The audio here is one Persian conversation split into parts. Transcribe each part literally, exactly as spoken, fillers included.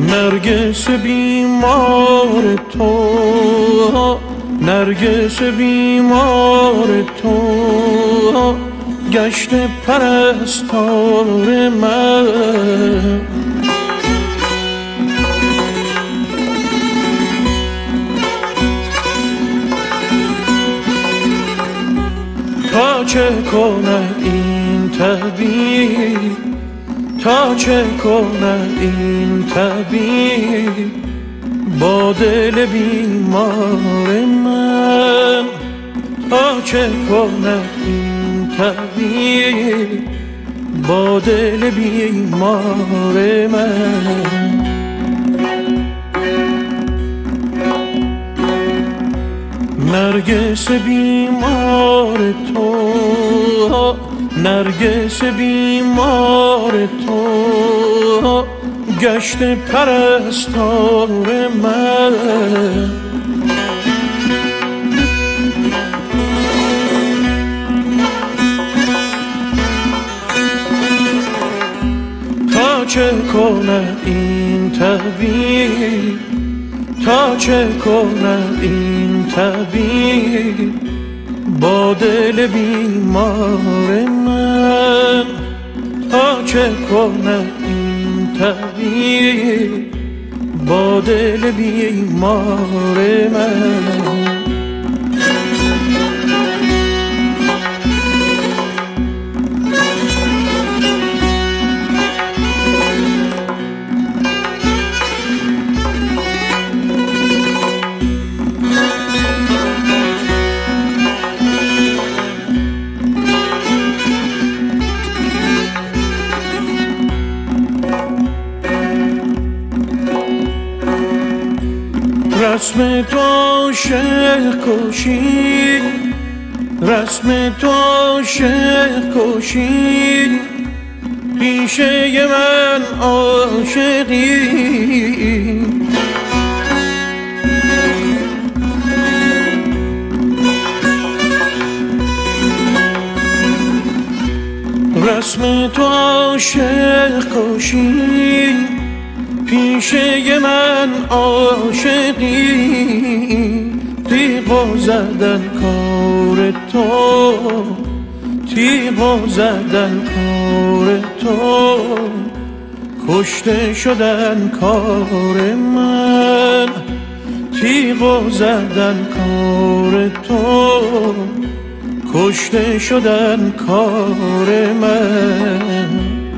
نرگس بیمار تو، نرگس بیمار تو گشت پرستار من. تا چه کنه این طبیب، تا چه کنه این طبیب با دل بیمار من. تا چه کنه این طبیب با دل بیمار من. نرگس بیمار تو، نرگس بیمار تو گشت پرستار من. تا چه کنه این طبیب، تا چه کنه این طبیب با دل بیمار من. تا چه کنه این طبیب با دل بیمار من. رسم تو عاشق کشی، رسم تو عاشق کشی پیشه من عاشقی. رسم تو عاشق کشی پیشه من عاشقی. تیغ زدن کار تو، تیغ زدن کار تو کشته شدن کار من. تیغ زدن کار تو کشته شدن کار من.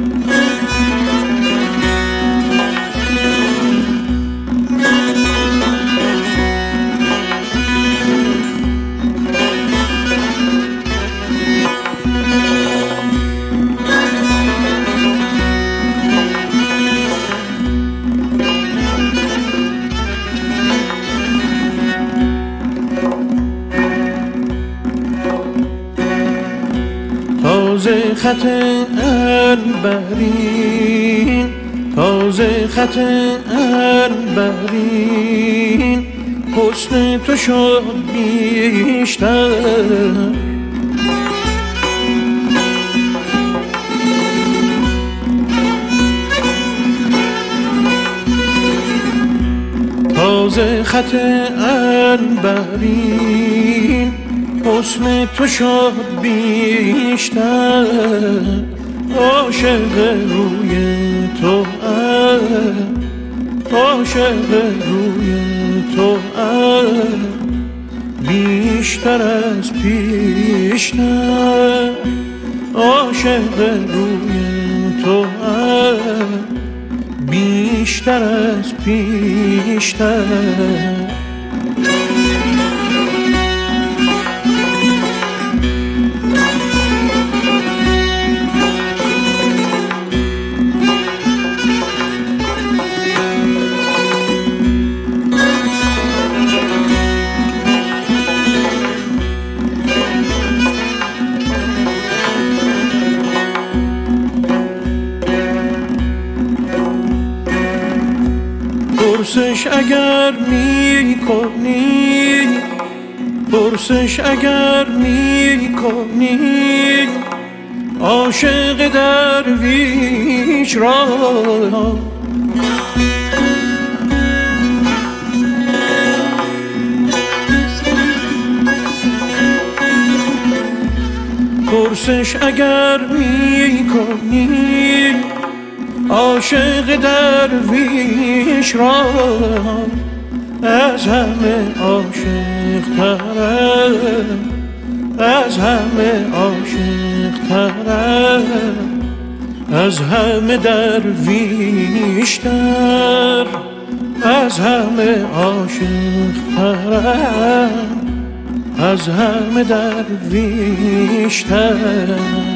تازه خط عنبرین، تازه خط عنبرین حسن تو شد بیشتر. تازه خط عنبرین حسن تو شد بیشتر. عاشق روی تو عاشق روی تو بیشتر از پیشتر. عاشق روی تو بیشتر از پیشتر. پرسش اگر می کنی، پرسش اگر می کنی عاشق درویش را پرسش اگر می کنی عاشق درویش را از همه عاشق ترم، از همه عاشق ترم، از همه درویشتر، از همه عاشق ترم، از همه درویشتر.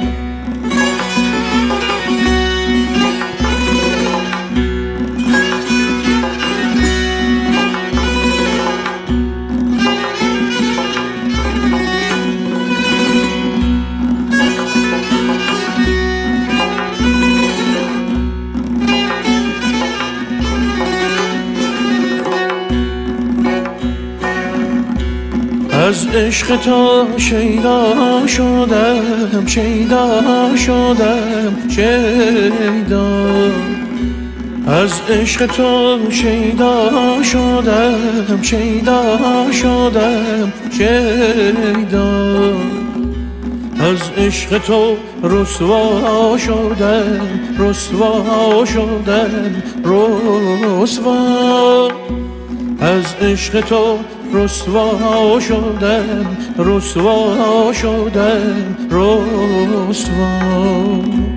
از عشق تو شیدا شدم، شیدا شدم، شیدا. از عشق تو شیدا شدم، شیدا شدم، شیدا. از عشق تو رسوا شدم، رسوا شدم، رسوا. از عشق تو رسوا شدم، رسوا شدم، رسوا.